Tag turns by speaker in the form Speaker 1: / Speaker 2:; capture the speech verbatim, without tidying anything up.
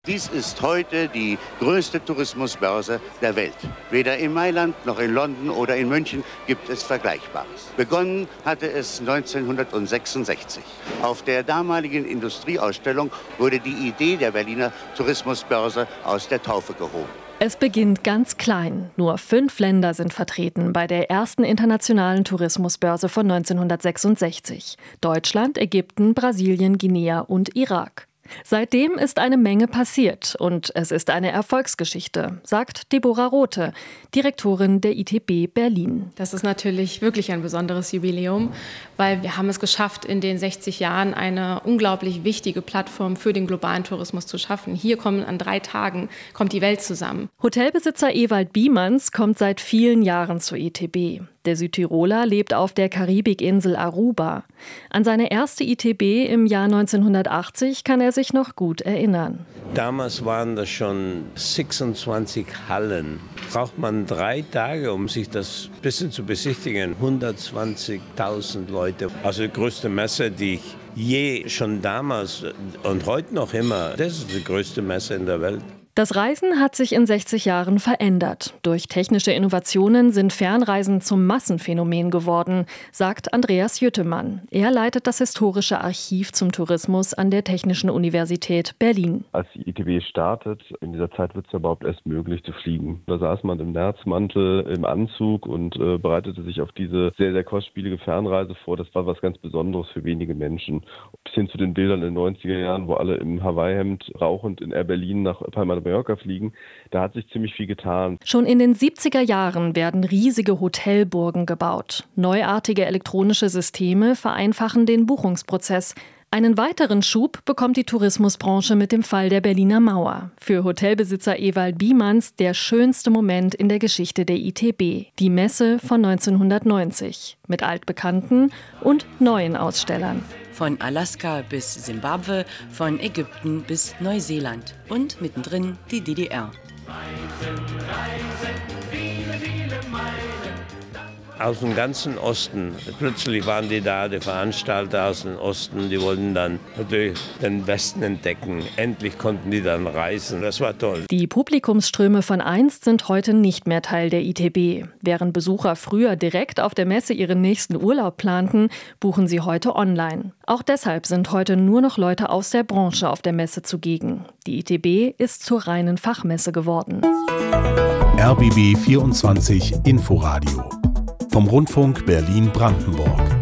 Speaker 1: Dies ist heute die größte Tourismusbörse der Welt. Weder in Mailand noch in London oder in München gibt es Vergleichbares. Begonnen hatte es neunzehnhundertsechsundsechzig. Auf der damaligen Industrieausstellung wurde die Idee der Berliner Tourismusbörse aus der Taufe gehoben.
Speaker 2: Es beginnt ganz klein. Nur fünf Länder sind vertreten bei der ersten internationalen Tourismusbörse von neunzehnhundertsechsundsechzig. Deutschland, Ägypten, Brasilien, Guinea und Irak. Seitdem ist eine Menge passiert und es ist eine Erfolgsgeschichte, sagt Deborah Rothe, Direktorin der I T B Berlin.
Speaker 3: Das ist natürlich wirklich ein besonderes Jubiläum, weil wir haben es geschafft, in den sechzig Jahren eine unglaublich wichtige Plattform für den globalen Tourismus zu schaffen. Hier kommen an drei Tagen kommt die Welt zusammen.
Speaker 2: Hotelbesitzer Ewald Biemanns kommt seit vielen Jahren zur I T B. Der Südtiroler lebt auf der Karibikinsel Aruba. An seine erste I T B im Jahr neunzehnhundertachtzig kann er sich noch gut erinnern.
Speaker 4: Damals waren das schon sechsundzwanzig Hallen. Braucht man drei Tage, um sich das ein bisschen zu besichtigen. hundertzwanzigtausend Leute. Also die größte Messe, die ich je schon damals und heute noch immer, das ist die größte Messe in der Welt.
Speaker 2: Das Reisen hat sich in sechzig Jahren verändert. Durch technische Innovationen sind Fernreisen zum Massenphänomen geworden, sagt Andreas Jüttemann. Er leitet das historische Archiv zum Tourismus an der Technischen Universität Berlin.
Speaker 5: Als die I T B startet, in dieser Zeit wird es ja überhaupt erst möglich zu fliegen. Da saß man im Nerzmantel, im Anzug und äh, bereitete sich auf diese sehr, sehr kostspielige Fernreise vor. Das war was ganz Besonderes für wenige Menschen. Bis hin zu den Bildern in den neunziger Jahren, wo alle im Hawaii-Hemd rauchend in Air Berlin nach Palma de Mallorca fliegen, da hat sich ziemlich viel getan.
Speaker 2: Schon in den siebziger Jahren werden riesige Hotelburgen gebaut. Neuartige elektronische Systeme vereinfachen den Buchungsprozess. Einen weiteren Schub bekommt die Tourismusbranche mit dem Fall der Berliner Mauer. Für Hotelbesitzer Ewald Biemanns der schönste Moment in der Geschichte der I T B. Die Messe von neunzehnhundertneunzig. Mit altbekannten und neuen Ausstellern.
Speaker 6: Von Alaska bis Simbabwe, von Ägypten bis Neuseeland und mittendrin die D D R.
Speaker 4: Reisen, reisen, viele, viele Meilen. Aus dem ganzen Osten, plötzlich waren die da, die Veranstalter aus dem Osten, die wollten dann natürlich den Westen entdecken. Endlich konnten die dann reisen, das war toll.
Speaker 2: Die Publikumsströme von einst sind heute nicht mehr Teil der I T B. Während Besucher früher direkt auf der Messe ihren nächsten Urlaub planten, buchen sie heute online. Auch deshalb sind heute nur noch Leute aus der Branche auf der Messe zugegen. Die I T B ist zur reinen Fachmesse geworden.
Speaker 7: R B B vierundzwanzig Inforadio vom Rundfunk Berlin-Brandenburg.